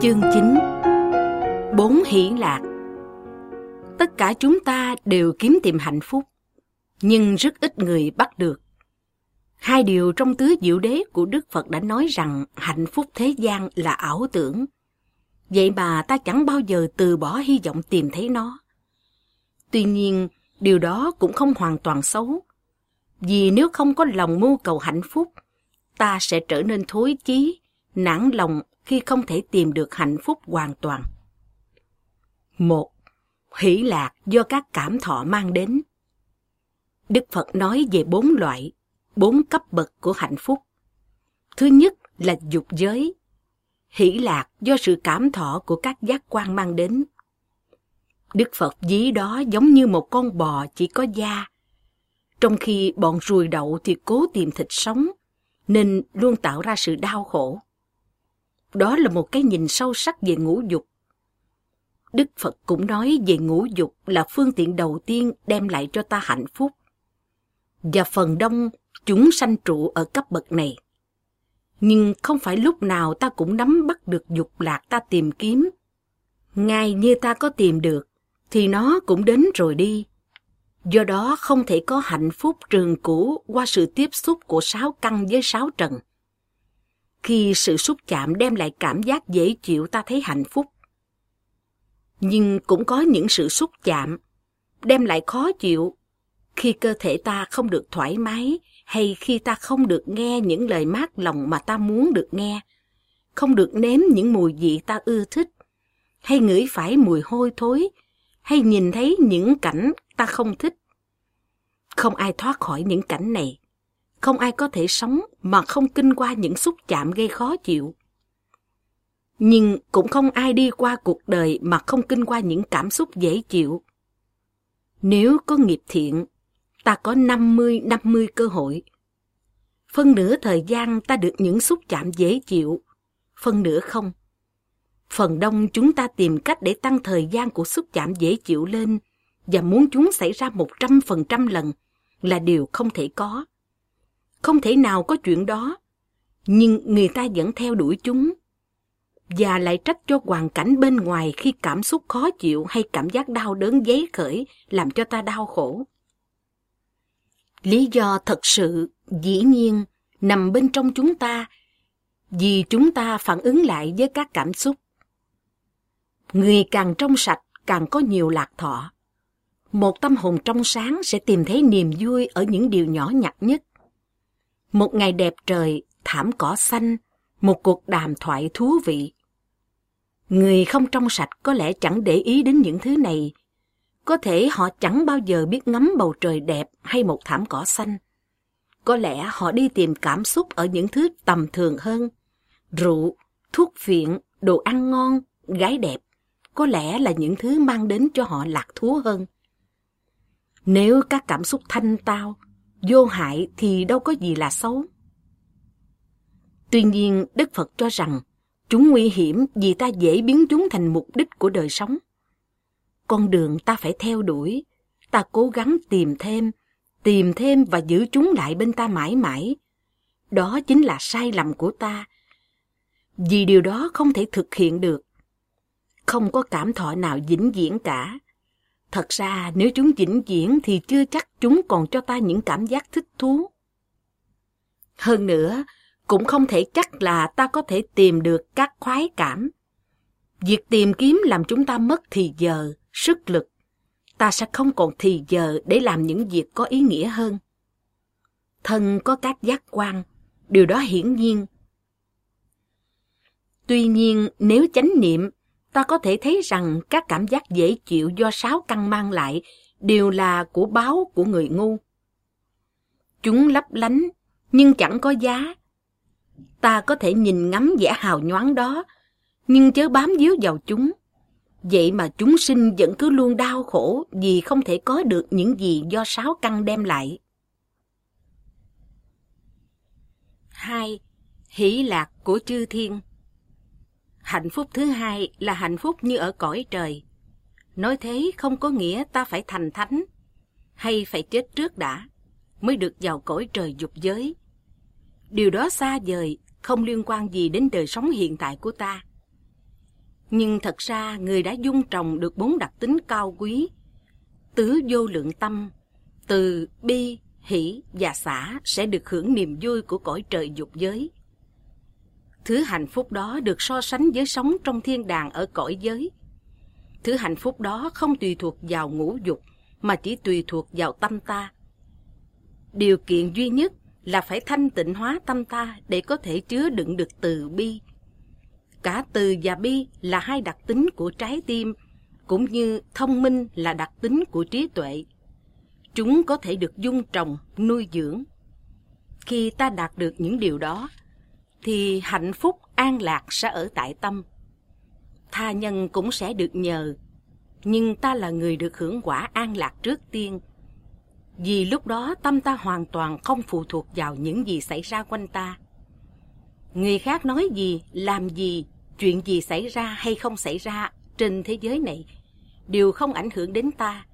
Chương 9. 4 hỷ lạc. Tất cả chúng ta đều kiếm tìm hạnh phúc, nhưng rất ít người bắt được. Hai điều trong tứ diệu đế của Đức Phật đã nói rằng hạnh phúc thế gian là ảo tưởng. Vậy mà ta chẳng bao giờ từ bỏ hy vọng tìm thấy nó. Tuy nhiên, điều đó cũng không hoàn toàn xấu. Vì nếu không có lòng mưu cầu hạnh phúc, ta sẽ trở nên thối chí, nản lòng khi không thể tìm được hạnh phúc hoàn toàn. 1. Hỷ lạc do các cảm thọ mang đến. Đức Phật nói về 4 loại, 4 cấp bậc của hạnh phúc. Thứ nhất là dục giới. Hỷ lạc do sự cảm thọ của các giác quan mang đến. Đức Phật ví đó giống như một con bò chỉ có da, trong khi bọn ruồi đậu thì cố tìm thịt sống, nên luôn tạo ra sự đau khổ. Đó là một cái nhìn sâu sắc về ngũ dục. Đức Phật cũng nói về ngũ dục là phương tiện đầu tiên đem lại cho ta hạnh phúc. Và phần đông chúng sanh trụ ở cấp bậc này. Nhưng không phải lúc nào ta cũng nắm bắt được dục lạc ta tìm kiếm. Ngay như ta có tìm được, thì nó cũng đến rồi đi. Do đó không thể có hạnh phúc trường cửu qua sự tiếp xúc của 6 căn với 6 trần. Khi sự xúc chạm đem lại cảm giác dễ chịu ta thấy hạnh phúc. Nhưng cũng có những sự xúc chạm đem lại khó chịu khi cơ thể ta không được thoải mái hay khi ta không được nghe những lời mát lòng mà ta muốn được nghe, không được nếm những mùi vị ta ưa thích, hay ngửi phải mùi hôi thối, hay nhìn thấy những cảnh ta không thích. Không ai thoát khỏi những cảnh này. Không ai có thể sống mà không kinh qua những xúc chạm gây khó chịu. Nhưng cũng không ai đi qua cuộc đời mà không kinh qua những cảm xúc dễ chịu. Nếu có nghiệp thiện, ta có 50-50 cơ hội. Phân nửa thời gian ta được những xúc chạm dễ chịu, phân nửa không. Phần đông chúng ta tìm cách để tăng thời gian của xúc chạm dễ chịu lên và muốn chúng xảy ra 100% lần là điều không thể có. Không thể nào có chuyện đó, nhưng người ta vẫn theo đuổi chúng. Và lại trách cho hoàn cảnh bên ngoài khi cảm xúc khó chịu hay cảm giác đau đớn dấy khởi làm cho ta đau khổ. Lý do thật sự, dĩ nhiên, nằm bên trong chúng ta, vì chúng ta phản ứng lại với các cảm xúc. Người càng trong sạch càng có nhiều lạc thọ. Một tâm hồn trong sáng sẽ tìm thấy niềm vui ở những điều nhỏ nhặt nhất. Một ngày đẹp trời, thảm cỏ xanh, một cuộc đàm thoại thú vị. Người không trong sạch có lẽ chẳng để ý đến những thứ này. Có thể họ chẳng bao giờ biết ngắm bầu trời đẹp hay một thảm cỏ xanh. Có lẽ họ đi tìm cảm xúc ở những thứ tầm thường hơn. Rượu, thuốc phiện, đồ ăn ngon, gái đẹp. Có lẽ là những thứ mang đến cho họ lạc thú hơn. Nếu các cảm xúc thanh tao, vô hại thì đâu có gì là xấu. Tuy nhiên, Đức Phật cho rằng chúng nguy hiểm vì ta dễ biến chúng thành mục đích của đời sống. Con đường ta phải theo đuổi, ta cố gắng tìm thêm và giữ chúng lại bên ta mãi mãi. Đó chính là sai lầm của ta, vì điều đó không thể thực hiện được. Không có cảm thọ nào vĩnh viễn cả. Thật ra nếu chúng vĩnh viễn thì chưa chắc chúng còn cho ta những cảm giác thích thú. Hơn nữa, cũng không thể chắc là ta có thể tìm được các khoái cảm. Việc tìm kiếm làm chúng ta mất thì giờ, sức lực. Ta sẽ không còn thì giờ để làm những việc có ý nghĩa hơn. Thân có các giác quan, điều đó hiển nhiên. Tuy nhiên, nếu chánh niệm, ta có thể thấy rằng các cảm giác dễ chịu do 6 căn mang lại đều là của báu của người ngu. Chúng lấp lánh, nhưng chẳng có giá. Ta có thể nhìn ngắm vẻ hào nhoáng đó, nhưng chớ bám víu vào chúng. Vậy mà chúng sinh vẫn cứ luôn đau khổ vì không thể có được những gì do 6 căn đem lại. 2. Hỷ lạc của chư thiên. Hạnh phúc thứ hai là hạnh phúc như ở cõi trời. Nói thế không có nghĩa ta phải thành thánh, hay phải chết trước đã, mới được vào cõi trời dục giới. Điều đó xa vời, không liên quan gì đến đời sống hiện tại của ta. Nhưng thật ra người đã dung trồng được 4 đặc tính cao quý, tứ vô lượng tâm, từ bi, hỷ và xả sẽ được hưởng niềm vui của cõi trời dục giới. Thứ hạnh phúc đó được so sánh với sống trong thiên đàng ở cõi giới. Thứ hạnh phúc đó không tùy thuộc vào ngũ dục, mà chỉ tùy thuộc vào tâm ta. Điều kiện duy nhất là phải thanh tịnh hóa tâm ta để có thể chứa đựng được từ bi. Cả từ và bi là 2 đặc tính của trái tim, cũng như thông minh là đặc tính của trí tuệ. Chúng có thể được dung trồng, nuôi dưỡng. Khi ta đạt được những điều đó, thì hạnh phúc an lạc sẽ ở tại tâm. Tha nhân cũng sẽ được nhờ, nhưng ta là người được hưởng quả an lạc trước tiên. Vì lúc đó tâm ta hoàn toàn không phụ thuộc vào những gì xảy ra quanh ta. Người khác nói gì, làm gì, chuyện gì xảy ra hay không xảy ra trên thế giới này đều không ảnh hưởng đến ta.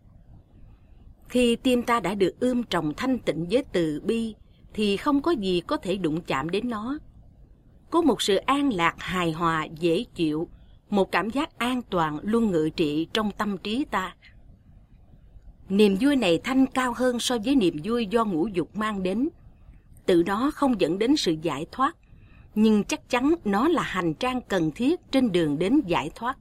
Khi tim ta đã được ươm trồng thanh tịnh với từ bi, thì không có gì có thể đụng chạm đến nó. Có một sự an lạc hài hòa dễ chịu, một cảm giác an toàn luôn ngự trị trong tâm trí ta. Niềm vui này thanh cao hơn so với niềm vui do ngũ dục mang đến. Tự nó không dẫn đến sự giải thoát, nhưng chắc chắn nó là hành trang cần thiết trên đường đến giải thoát.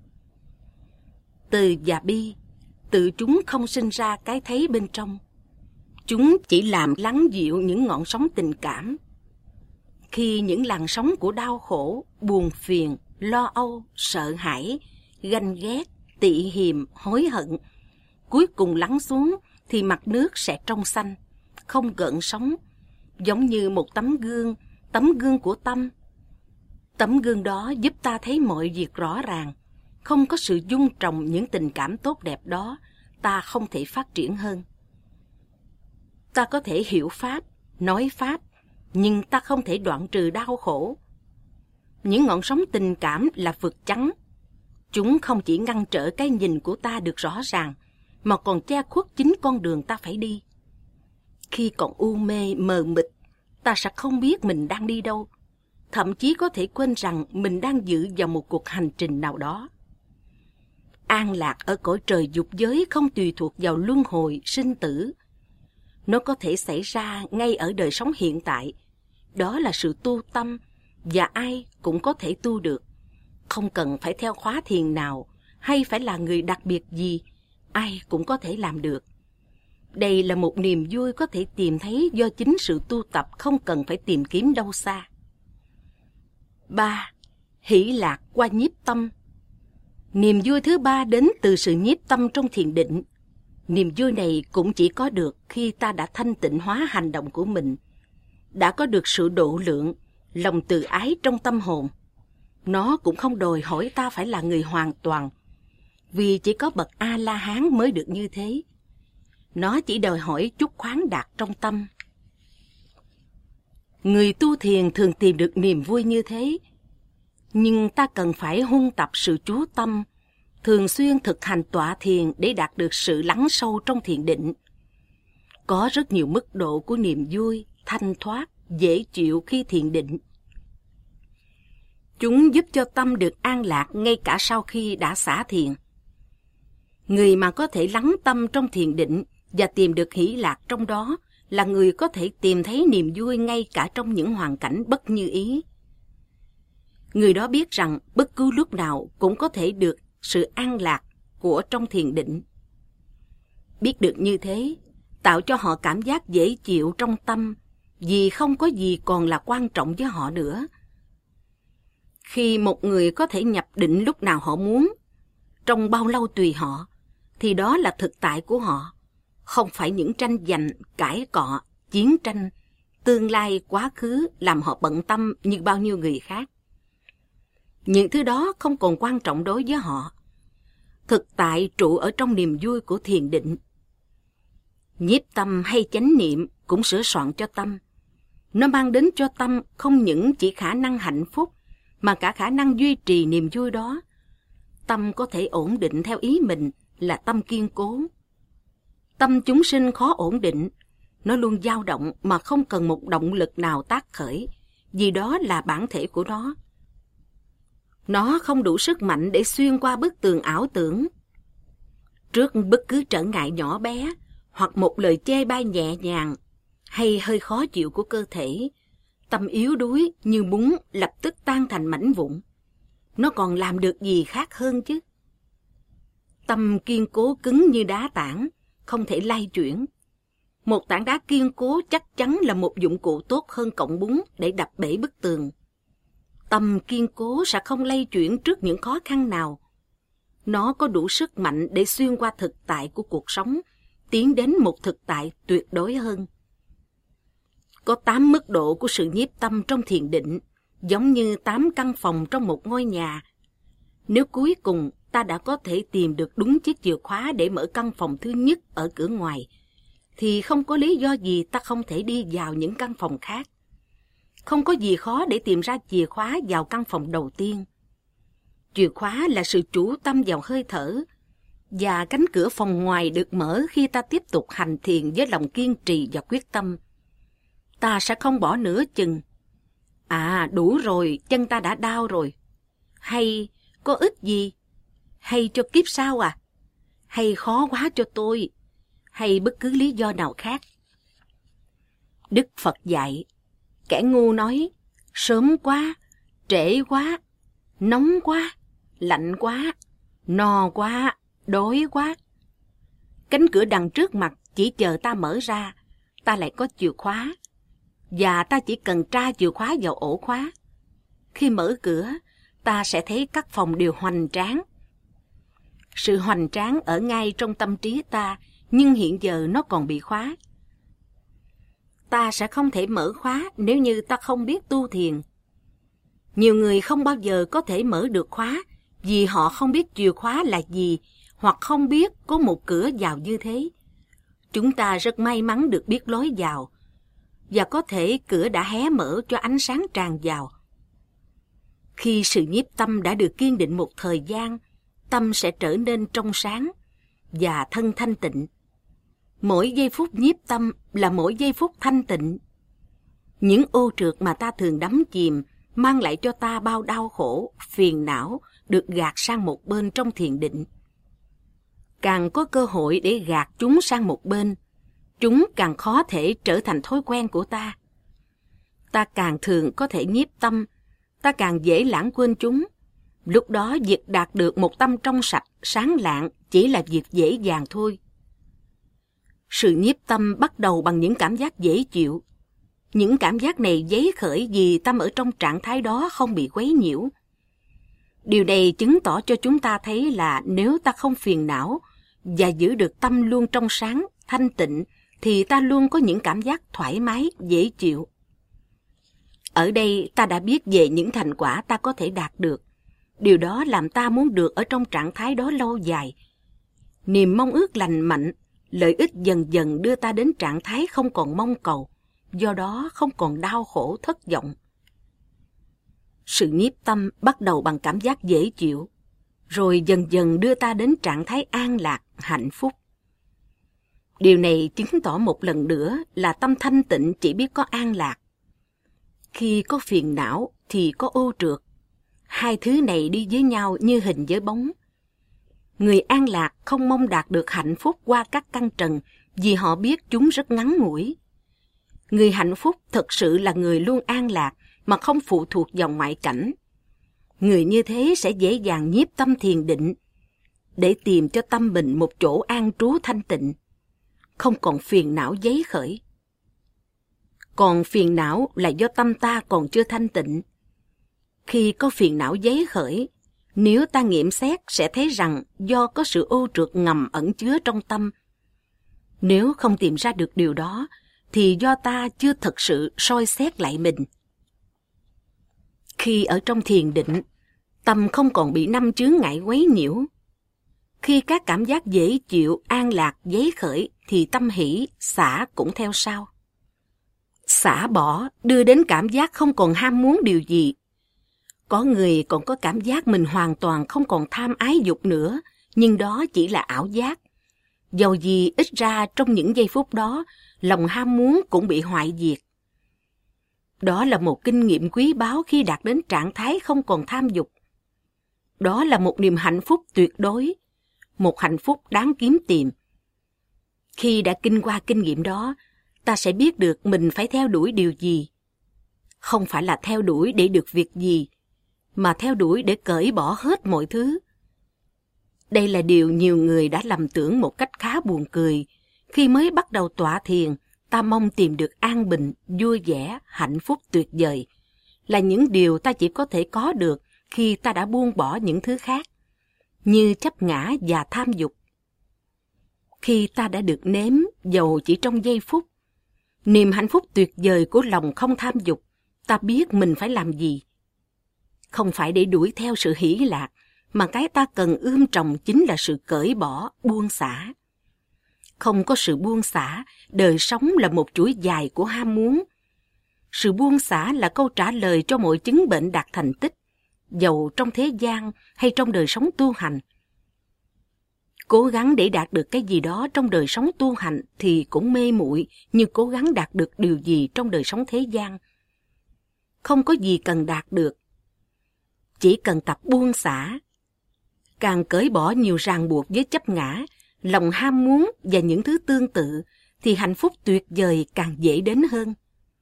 Từ và bi, tự chúng không sinh ra cái thấy bên trong. Chúng chỉ làm lắng dịu những ngọn sóng tình cảm. Khi những làn sóng của đau khổ, buồn phiền, lo âu, sợ hãi, ganh ghét, tị hiềm, hối hận cuối cùng lắng xuống, thì mặt nước sẽ trong xanh, không gợn sóng, giống như một tấm gương của tâm. Tấm gương đó giúp ta thấy mọi việc rõ ràng. Không có sự dung trồng những tình cảm tốt đẹp đó, ta không thể phát triển hơn. Ta có thể hiểu Pháp, nói Pháp, nhưng ta không thể đoạn trừ đau khổ. Những ngọn sóng tình cảm là vực trắng. Chúng không chỉ ngăn trở cái nhìn của ta được rõ ràng, mà còn che khuất chính con đường ta phải đi. Khi còn u mê mờ mịt, ta sẽ không biết mình đang đi đâu, thậm chí có thể quên rằng mình đang dự vào một cuộc hành trình nào đó. An lạc ở cõi trời dục giới không tùy thuộc vào luân hồi, sinh tử. Nó có thể xảy ra ngay ở đời sống hiện tại. Đó là sự tu tâm, và ai cũng có thể tu được. Không cần phải theo khóa thiền nào, hay phải là người đặc biệt gì, ai cũng có thể làm được. Đây là một niềm vui có thể tìm thấy do chính sự tu tập, không cần phải tìm kiếm đâu xa. 3. Hỷ lạc qua nhiếp tâm. Niềm vui thứ 3 đến từ sự nhiếp tâm trong thiền định. Niềm vui này cũng chỉ có được khi ta đã thanh tịnh hóa hành động của mình, đã có được sự độ lượng, lòng từ ái trong tâm hồn. Nó cũng không đòi hỏi ta phải là người hoàn toàn, vì chỉ có bậc A-la-hán mới được như thế. Nó chỉ đòi hỏi chút khoáng đạt trong tâm. Người tu thiền thường tìm được niềm vui như thế, nhưng ta cần phải huân tập sự chú tâm, thường xuyên thực hành tọa thiền để đạt được sự lắng sâu trong thiền định. Có rất nhiều mức độ của niềm vui, thanh thoát, dễ chịu khi thiền định. Chúng giúp cho tâm được an lạc ngay cả sau khi đã xả thiền. Người mà có thể lắng tâm trong thiền định và tìm được hỷ lạc trong đó là người có thể tìm thấy niềm vui ngay cả trong những hoàn cảnh bất như ý. Người đó biết rằng bất cứ lúc nào cũng có thể được sự an lạc của trong thiền định. Biết được như thế, tạo cho họ cảm giác dễ chịu trong tâm, vì không có gì còn là quan trọng với họ nữa. Khi một người có thể nhập định lúc nào họ muốn, trong bao lâu tùy họ, thì đó là thực tại của họ, không phải những tranh giành, cãi cọ, chiến tranh, tương lai, quá khứ làm họ bận tâm như bao nhiêu người khác. Những thứ đó không còn quan trọng đối với họ. Thực tại trụ ở trong niềm vui của thiền định. Nhiếp tâm hay chánh niệm cũng sửa soạn cho tâm. Nó mang đến cho tâm không những chỉ khả năng hạnh phúc, mà cả khả năng duy trì niềm vui đó. Tâm có thể ổn định theo ý mình là tâm kiên cố. Tâm chúng sinh khó ổn định, nó luôn dao động mà không cần một động lực nào tác khởi, vì đó là bản thể của nó. Nó không đủ sức mạnh để xuyên qua bức tường ảo tưởng. Trước bất cứ trở ngại nhỏ bé, hoặc một lời chê bai nhẹ nhàng, hay hơi khó chịu của cơ thể, tâm yếu đuối như bún lập tức tan thành mảnh vụn. Nó còn làm được gì khác hơn chứ? Tâm kiên cố cứng như đá tảng, không thể lay chuyển. Một tảng đá kiên cố chắc chắn là một dụng cụ tốt hơn cọng bún để đập bể bức tường. Tâm kiên cố sẽ không lay chuyển trước những khó khăn nào. Nó có đủ sức mạnh để xuyên qua thực tại của cuộc sống, tiến đến một thực tại tuyệt đối hơn. Có 8 mức độ của sự nhiếp tâm trong thiền định, giống như 8 căn phòng trong một ngôi nhà. Nếu cuối cùng ta đã có thể tìm được đúng chiếc chìa khóa để mở căn phòng thứ nhất ở cửa ngoài, thì không có lý do gì ta không thể đi vào những căn phòng khác. Không có gì khó để tìm ra chìa khóa vào căn phòng đầu tiên. Chìa khóa là sự chủ tâm vào hơi thở, và cánh cửa phòng ngoài được mở khi ta tiếp tục hành thiền với lòng kiên trì và quyết tâm. Ta sẽ không bỏ nửa chừng. Đủ rồi, chân ta đã đau rồi. Hay, có ích gì? Hay cho kiếp sau à? Hay khó quá cho tôi? Hay bất cứ lý do nào khác? Đức Phật dạy, kẻ ngu nói, sớm quá, trễ quá, nóng quá, lạnh quá, no quá, đói quá. Cánh cửa đằng trước mặt chỉ chờ ta mở ra, ta lại có chìa khóa. Và ta chỉ cần tra chìa khóa vào ổ khóa. Khi mở cửa, ta sẽ thấy các phòng đều hoành tráng. Sự hoành tráng ở ngay trong tâm trí ta, nhưng hiện giờ nó còn bị khóa. Ta sẽ không thể mở khóa nếu như ta không biết tu thiền. Nhiều người không bao giờ có thể mở được khóa vì họ không biết chìa khóa là gì, hoặc không biết có một cửa vào như thế. Chúng ta rất may mắn được biết lối vào, và có thể cửa đã hé mở cho ánh sáng tràn vào. Khi sự nhiếp tâm đã được kiên định một thời gian, tâm sẽ trở nên trong sáng và thân thanh tịnh. Mỗi giây phút nhiếp tâm là mỗi giây phút thanh tịnh. Những ô trượt mà ta thường đắm chìm mang lại cho ta bao đau khổ, phiền não được gạt sang một bên trong thiền định. Càng có cơ hội để gạt chúng sang một bên, chúng càng khó thể trở thành thói quen của ta. Ta càng thường có thể nhiếp tâm, ta càng dễ lãng quên chúng. Lúc đó việc đạt được một tâm trong sạch, sáng lạng chỉ là việc dễ dàng thôi. Sự nhiếp tâm bắt đầu bằng những cảm giác dễ chịu. Những cảm giác này dấy khởi vì tâm ở trong trạng thái đó không bị quấy nhiễu. Điều này chứng tỏ cho chúng ta thấy là nếu ta không phiền não và giữ được tâm luôn trong sáng, thanh tịnh, thì ta luôn có những cảm giác thoải mái, dễ chịu. Ở đây ta đã biết về những thành quả ta có thể đạt được. Điều đó làm ta muốn được ở trong trạng thái đó lâu dài. Niềm mong ước lành mạnh, lợi ích dần dần đưa ta đến trạng thái không còn mong cầu, do đó không còn đau khổ thất vọng. Sự nhiếp tâm bắt đầu bằng cảm giác dễ chịu, rồi dần dần đưa ta đến trạng thái an lạc, hạnh phúc. Điều này chứng tỏ một lần nữa là tâm thanh tịnh chỉ biết có an lạc. Khi có phiền não thì có ô trượt. Hai thứ này đi với nhau như hình với bóng. Người an lạc không mong đạt được hạnh phúc qua các căn trần vì họ biết chúng rất ngắn ngủi. Người hạnh phúc thực sự là người luôn an lạc mà không phụ thuộc vào ngoại cảnh. Người như thế sẽ dễ dàng nhiếp tâm thiền định để tìm cho tâm mình một chỗ an trú thanh tịnh, không còn phiền não dấy khởi. Còn phiền não là do tâm ta còn chưa thanh tịnh. Khi có phiền não dấy khởi, nếu ta nghiệm xét sẽ thấy rằng do có sự ô trượt ngầm ẩn chứa trong tâm. Nếu không tìm ra được điều đó, thì do ta chưa thực sự soi xét lại mình. Khi ở trong thiền định, tâm không còn bị năm chướng ngại quấy nhiễu. Khi các cảm giác dễ chịu, an lạc dấy khởi, thì tâm hỷ, xả cũng theo sau. Xả bỏ đưa đến cảm giác không còn ham muốn điều gì. Có người còn có cảm giác mình hoàn toàn không còn tham ái dục nữa, nhưng đó chỉ là ảo giác. Dầu gì ít ra trong những giây phút đó, lòng ham muốn cũng bị hoại diệt. Đó là một kinh nghiệm quý báu khi đạt đến trạng thái không còn tham dục. Đó là một niềm hạnh phúc tuyệt đối, một hạnh phúc đáng kiếm tìm. Khi đã kinh qua kinh nghiệm đó, ta sẽ biết được mình phải theo đuổi điều gì. Không phải là theo đuổi để được việc gì, mà theo đuổi để cởi bỏ hết mọi thứ. Đây là điều nhiều người đã lầm tưởng một cách khá buồn cười. Khi mới bắt đầu tọa thiền, ta mong tìm được an bình, vui vẻ, hạnh phúc tuyệt vời, là những điều ta chỉ có thể có được khi ta đã buông bỏ những thứ khác, như chấp ngã và tham dục. Khi ta đã được nếm, dầu chỉ trong giây phút, niềm hạnh phúc tuyệt vời của lòng không tham dục, ta biết mình phải làm gì. Không phải để đuổi theo sự hỷ lạc, mà cái ta cần ươm trồng chính là sự cởi bỏ, buông xả. Không có sự buông xả, đời sống là một chuỗi dài của ham muốn. Sự buông xả là câu trả lời cho mọi chứng bệnh đạt thành tích, dầu trong thế gian hay trong đời sống tu hành. Cố gắng để đạt được cái gì đó trong đời sống tu hành thì cũng mê muội như cố gắng đạt được điều gì trong đời sống thế gian. Không có gì cần đạt được, chỉ cần tập buông xả. Càng cởi bỏ nhiều ràng buộc với chấp ngã, lòng ham muốn và những thứ tương tự, thì hạnh phúc tuyệt vời càng dễ đến hơn.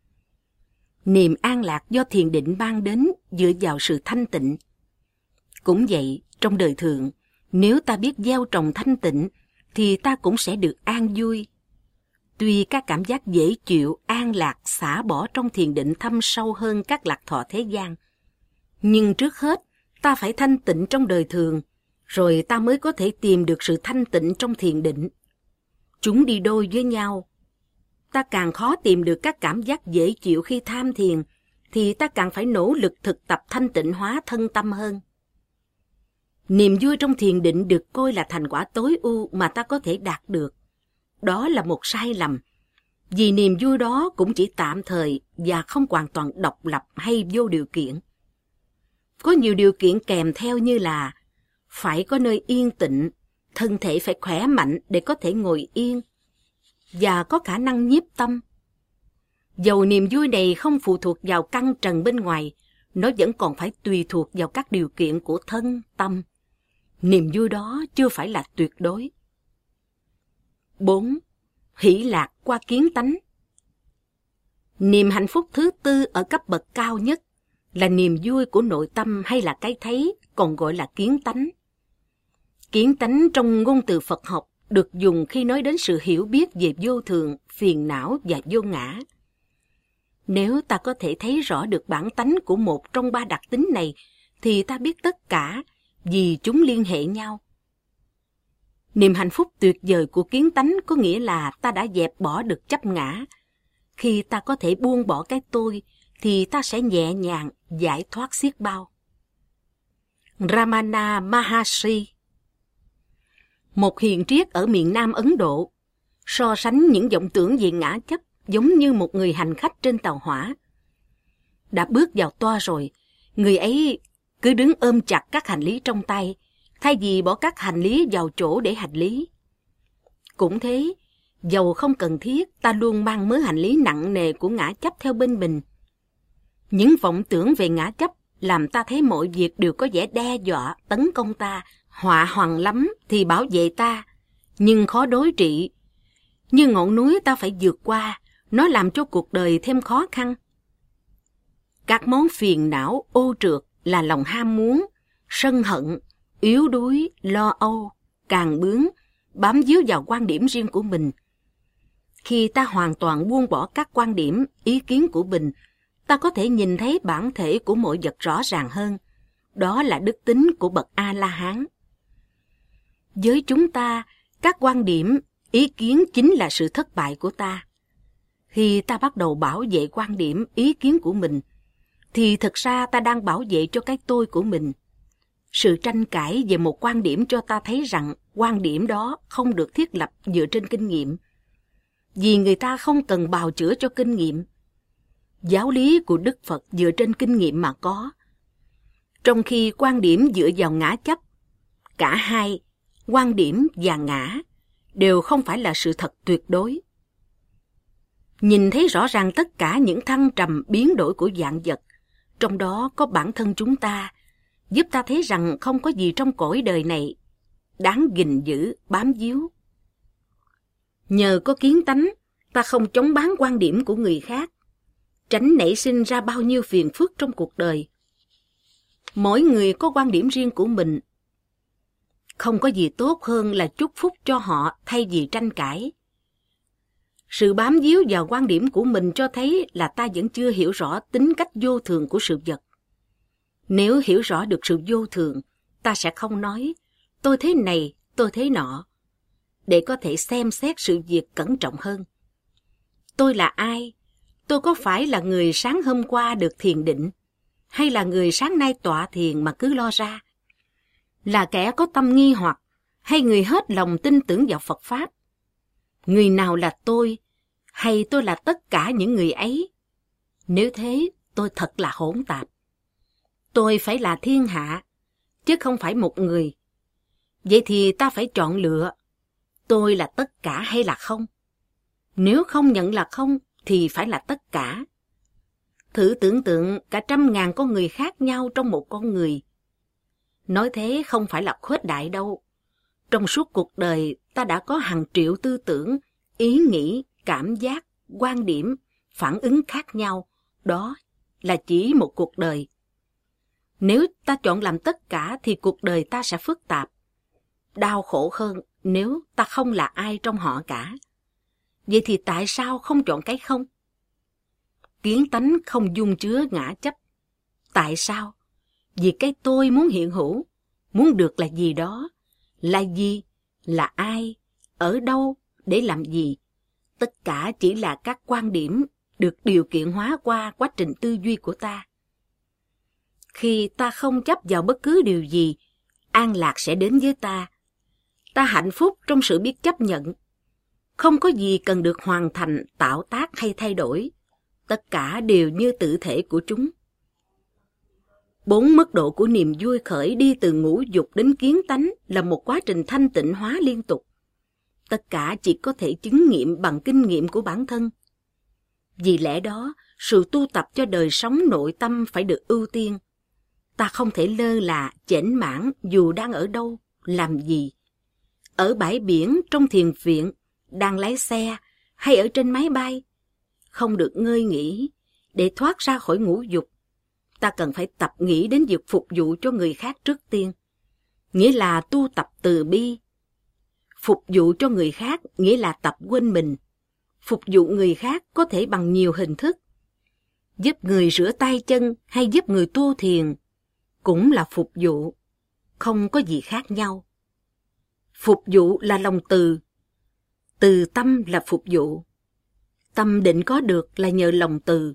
Niềm an lạc do thiền định mang đến dựa vào sự thanh tịnh. Cũng vậy, trong đời thường, nếu ta biết gieo trồng thanh tịnh, thì ta cũng sẽ được an vui. Tuy các cảm giác dễ chịu, an lạc, xả bỏ trong thiền định thâm sâu hơn các lạc thọ thế gian, nhưng trước hết, ta phải thanh tịnh trong đời thường, rồi ta mới có thể tìm được sự thanh tịnh trong thiền định. Chúng đi đôi với nhau. Ta càng khó tìm được các cảm giác dễ chịu khi tham thiền, thì ta càng phải nỗ lực thực tập thanh tịnh hóa thân tâm hơn. Niềm vui trong thiền định được coi là thành quả tối ưu mà ta có thể đạt được. Đó là một sai lầm, vì niềm vui đó cũng chỉ tạm thời và không hoàn toàn độc lập hay vô điều kiện. Có nhiều điều kiện kèm theo như là phải có nơi yên tĩnh, thân thể phải khỏe mạnh để có thể ngồi yên, và có khả năng nhiếp tâm. Dầu niềm vui này không phụ thuộc vào căn trần bên ngoài, nó vẫn còn phải tùy thuộc vào các điều kiện của thân, tâm. Niềm vui đó chưa phải là tuyệt đối. 4. Hỷ lạc qua kiến tánh. Niềm hạnh phúc thứ tư ở cấp bậc cao nhất là niềm vui của nội tâm hay là cái thấy, còn gọi là kiến tánh. Kiến tánh trong ngôn từ Phật học được dùng khi nói đến sự hiểu biết về vô thường, phiền não và vô ngã. Nếu ta có thể thấy rõ được bản tánh của một trong ba đặc tính này, thì ta biết tất cả, vì chúng liên hệ nhau. Niềm hạnh phúc tuyệt vời của kiến tánh có nghĩa là ta đã dẹp bỏ được chấp ngã. Khi ta có thể buông bỏ cái tôi, thì ta sẽ nhẹ nhàng, giải thoát xiết bao. Ramana Maharshi, một hiền triết ở miền Nam Ấn Độ, so sánh những vọng tưởng về ngã chấp giống như một người hành khách trên tàu hỏa. Đã bước vào toa rồi, người ấy cứ đứng ôm chặt các hành lý trong tay, thay vì bỏ các hành lý vào chỗ để hành lý. Cũng thế, dầu không cần thiết, ta luôn mang mớ hành lý nặng nề của ngã chấp theo bên mình. Những vọng tưởng về ngã chấp làm ta thấy mọi việc đều có vẻ đe dọa, tấn công ta, họa hoằng lắm thì bảo vệ ta, nhưng khó đối trị. Như ngọn núi ta phải vượt qua, nó làm cho cuộc đời thêm khó khăn. Các món phiền não, ô trượt là lòng ham muốn, sân hận, yếu đuối, lo âu, càng bướng, bám víu vào quan điểm riêng của mình. Khi ta hoàn toàn buông bỏ các quan điểm, ý kiến của mình, ta có thể nhìn thấy bản thể của mọi vật rõ ràng hơn. Đó là đức tính của bậc A-la-hán. Với chúng ta, các quan điểm, ý kiến chính là sự thất bại của ta. Khi ta bắt đầu bảo vệ quan điểm, ý kiến của mình, thì thực ra ta đang bảo vệ cho cái tôi của mình. Sự tranh cãi về một quan điểm cho ta thấy rằng quan điểm đó không được thiết lập dựa trên kinh nghiệm, vì người ta không cần bào chữa cho kinh nghiệm. Giáo lý của Đức Phật dựa trên kinh nghiệm mà có. Trong khi quan điểm dựa vào ngã chấp, cả hai, quan điểm và ngã, đều không phải là sự thật tuyệt đối. Nhìn thấy rõ ràng tất cả những thăng trầm biến đổi của vạn vật, trong đó có bản thân chúng ta, giúp ta thấy rằng không có gì trong cõi đời này đáng gìn giữ, bám víu. Nhờ có kiến tánh, ta không chống bán quan điểm của người khác, tránh nảy sinh ra bao nhiêu phiền phức trong cuộc đời. Mỗi người có quan điểm riêng của mình. Không có gì tốt hơn là chúc phúc cho họ thay vì tranh cãi. Sự bám víu vào quan điểm của mình cho thấy là ta vẫn chưa hiểu rõ tính cách vô thường của sự vật. Nếu hiểu rõ được sự vô thường, ta sẽ không nói tôi thế này, tôi thế nọ, để có thể xem xét sự việc cẩn trọng hơn. Tôi là ai? Tôi có phải là người sáng hôm qua được thiền định, hay là người sáng nay tọa thiền mà cứ lo ra? Là kẻ có tâm nghi hoặc, hay người hết lòng tin tưởng vào Phật Pháp? Người nào là tôi, hay tôi là tất cả những người ấy? Nếu thế, tôi thật là hỗn tạp. Tôi phải là thiên hạ, chứ không phải một người. Vậy thì ta phải chọn lựa, tôi là tất cả hay là không? Nếu không nhận là không, thì phải là tất cả. Thử tưởng tượng cả 100.000 con người khác nhau trong một con người. Nói thế không phải là khuếch đại đâu. Trong suốt cuộc đời, ta đã có hàng triệu tư tưởng, ý nghĩ, cảm giác, quan điểm, phản ứng khác nhau. Đó là chỉ một cuộc đời. Nếu ta chọn làm tất cả thì cuộc đời ta sẽ phức tạp, đau khổ hơn nếu ta không là ai trong họ cả. Vậy thì tại sao không chọn cái không? Kiến tánh không dung chứa ngã chấp. Tại sao? Vì cái tôi muốn hiện hữu, muốn được là gì đó. Là gì? Là ai? Ở đâu? Để làm gì? Tất cả chỉ là các quan điểm được điều kiện hóa qua quá trình tư duy của ta. Khi ta không chấp vào bất cứ điều gì, an lạc sẽ đến với ta. Ta hạnh phúc trong sự biết chấp nhận. Không có gì cần được hoàn thành, tạo tác hay thay đổi. Tất cả đều như tự thể của chúng. 4 mức độ của niềm vui khởi đi từ ngũ dục đến kiến tánh là một quá trình thanh tịnh hóa liên tục. Tất cả chỉ có thể chứng nghiệm bằng kinh nghiệm của bản thân. Vì lẽ đó, sự tu tập cho đời sống nội tâm phải được ưu tiên. Ta không thể lơ là, chểnh mãn dù đang ở đâu, làm gì. Ở bãi biển, trong thiền viện, đang lái xe hay ở trên máy bay. Không được ngơi nghỉ. Để thoát ra khỏi ngũ dục, ta cần phải tập nghĩ đến việc phục vụ cho người khác trước tiên. Nghĩa là tu tập từ bi. Phục vụ cho người khác nghĩa là tập quên mình. Phục vụ người khác có thể bằng nhiều hình thức. Giúp người rửa tay chân hay giúp người tu thiền cũng là phục vụ, không có gì khác nhau. Phục vụ là lòng từ. Từ tâm là phục vụ. Tâm định có được là nhờ lòng từ.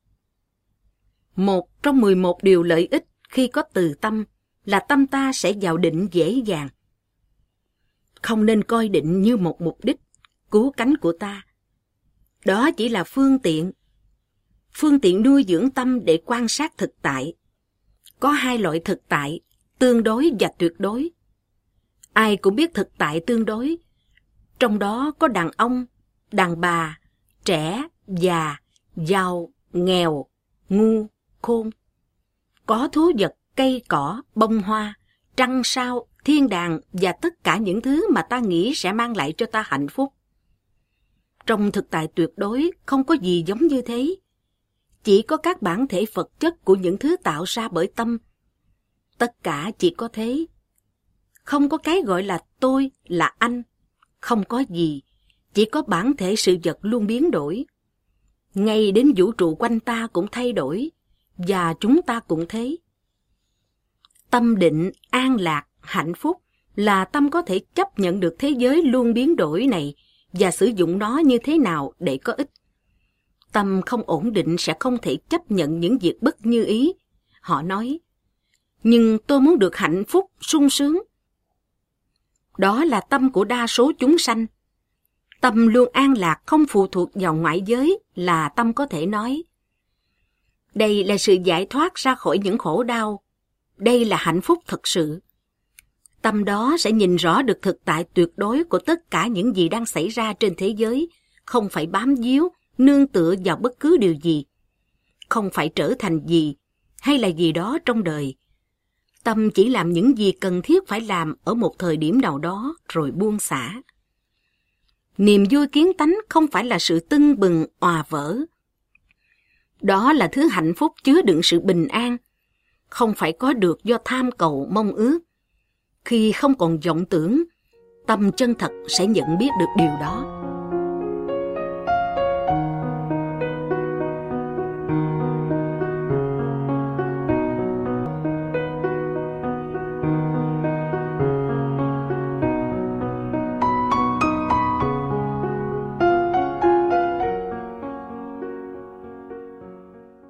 Một trong 11 điều lợi ích khi có từ tâm là tâm ta sẽ vào định dễ dàng. Không nên coi định như một mục đích, cứu cánh của ta. Đó chỉ là phương tiện nuôi dưỡng tâm để quan sát thực tại. Có 2 loại thực tại, tương đối và tuyệt đối. Ai cũng biết thực tại tương đối. Trong đó có đàn ông, đàn bà, trẻ, già, giàu, nghèo, ngu, khôn. Có thú vật, cây cỏ, bông hoa, trăng sao, thiên đàng và tất cả những thứ mà ta nghĩ sẽ mang lại cho ta hạnh phúc. Trong thực tại tuyệt đối không có gì giống như thế. Chỉ có các bản thể vật chất của những thứ tạo ra bởi tâm. Tất cả chỉ có thế. Không có cái gọi là tôi, là anh. Không có gì. Chỉ có bản thể sự vật luôn biến đổi. Ngay đến vũ trụ quanh ta cũng thay đổi. Và chúng ta cũng thế. Tâm định, an lạc, hạnh phúc là tâm có thể chấp nhận được thế giới luôn biến đổi này và sử dụng nó như thế nào để có ích. Tâm không ổn định sẽ không thể chấp nhận những việc bất như ý. Họ nói, nhưng tôi muốn được hạnh phúc, sung sướng. Đó là tâm của đa số chúng sanh. Tâm luôn an lạc không phụ thuộc vào ngoại giới là tâm có thể nói. Đây là sự giải thoát ra khỏi những khổ đau. Đây là hạnh phúc thực sự. Tâm đó sẽ nhìn rõ được thực tại tuyệt đối của tất cả những gì đang xảy ra trên thế giới, không phải bám víu, nương tựa vào bất cứ điều gì, không phải trở thành gì hay là gì đó trong đời. Tâm chỉ làm những gì cần thiết phải làm ở một thời điểm nào đó rồi buông xả. Niềm vui kiến tánh không phải là sự tưng bừng òa vỡ. Đó là thứ hạnh phúc chứa đựng sự bình an, không phải có được do tham cầu mong ước. Khi không còn vọng tưởng, tâm chân thật sẽ nhận biết được điều đó.